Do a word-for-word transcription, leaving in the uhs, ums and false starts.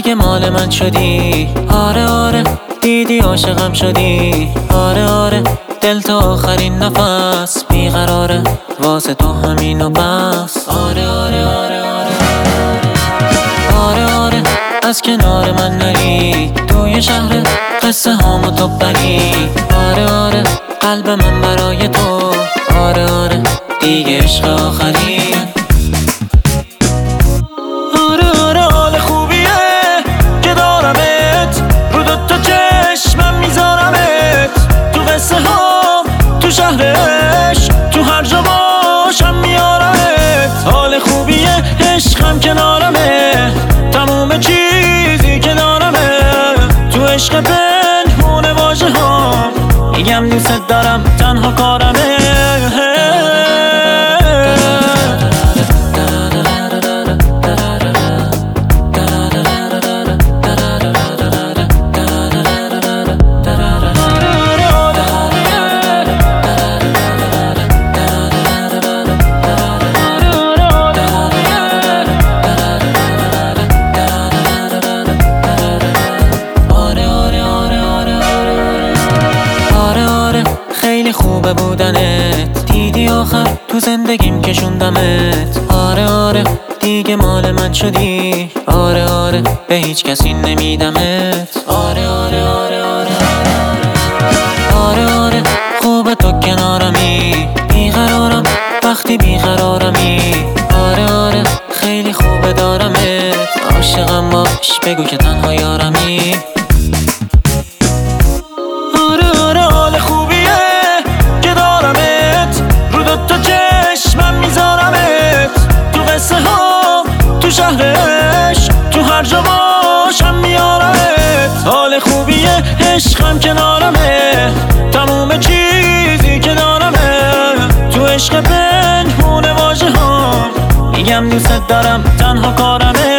دیگه مال من شدی. آره آره دیدی عاشقم شدی. آره آره دل تا آخرین نفس بیقراره واسه تو همین و بس. آره آره آره آره آره آره از کنار من نری توی شهر قصه هامو تو بری. آره آره قلب من برای تو. آره آره دیگه عشق آخری. آره آره حال خوبیه که دارمت رو دوتا چشمم میذارمت تو قصه ها تو شهرش تو هر جا باشم میارمت. حال خوبیه عشقم کنارمه تموم چیزی که دارمه تو عشق پنهونه واژه ها میگم دوست دارم تنها کارمه. خوبه بودنت دیدی آخر تو زندگیم کشوندمت. آره آره دیگه مال من شدی. آره آره به هیچ کسی نمیدمت. آره آره آره آره آره آره خوبه تو کنارمی بیقرارم وقتی بیقرارمی. آره آره خیلی خوبه دارمت عاشقم باش بگو که تنها یارمی. شهرش تو هر جا باشم میارمت. حال خوبیه عشقم کنارمه تموم چیزی که دارمه تو عشق پنهونه واژه ها میگم دوست دارم تنها کارمه.